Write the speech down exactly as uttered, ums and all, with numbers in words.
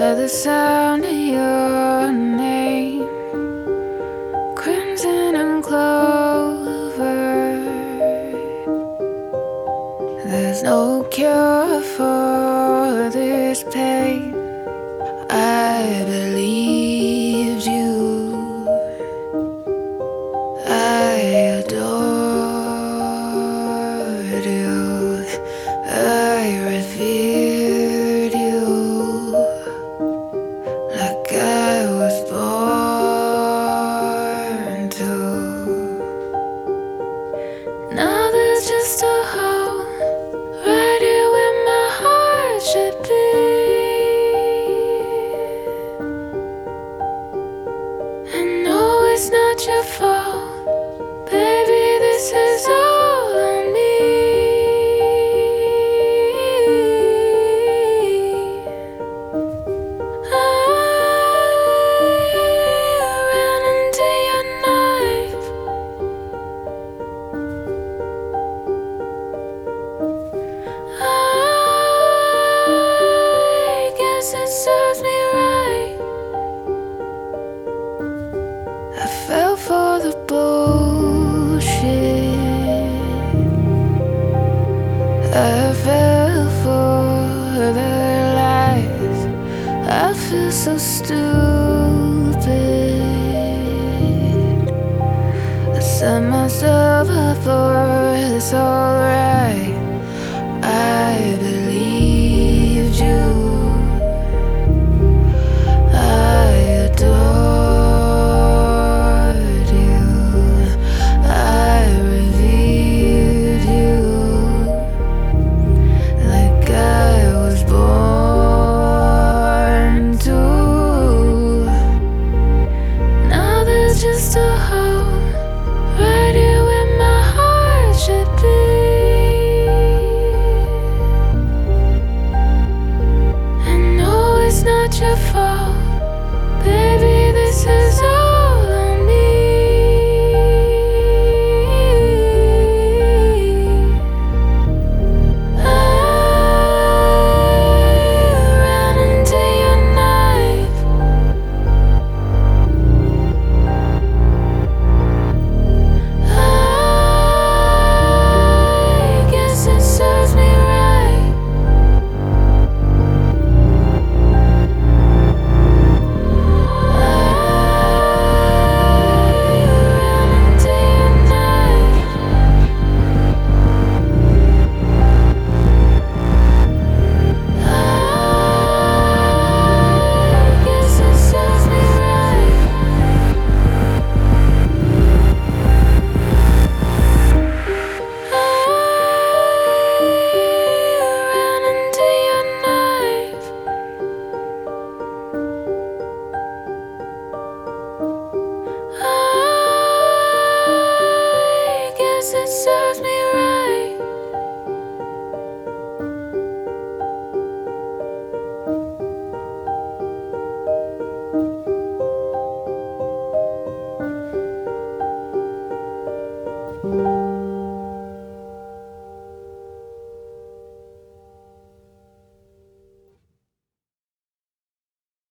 At the sound of your name, crimson and clover. There's no cure for this pain. I believed you. I adored you. I revered you like I was born to. Now there's just a hole right here where my heart should be. And no, it's not your fault, baby, this is all on me. I ran into your knife. I guess it serves me right. I fell for the bullshit. I fell for the lies. I feel so stupid. I set myself up for this, alright. I believed you. I adored you. I revered you like I was born to. Now there's just a hole right here where my heart should be. And no, it's not your fault, baby.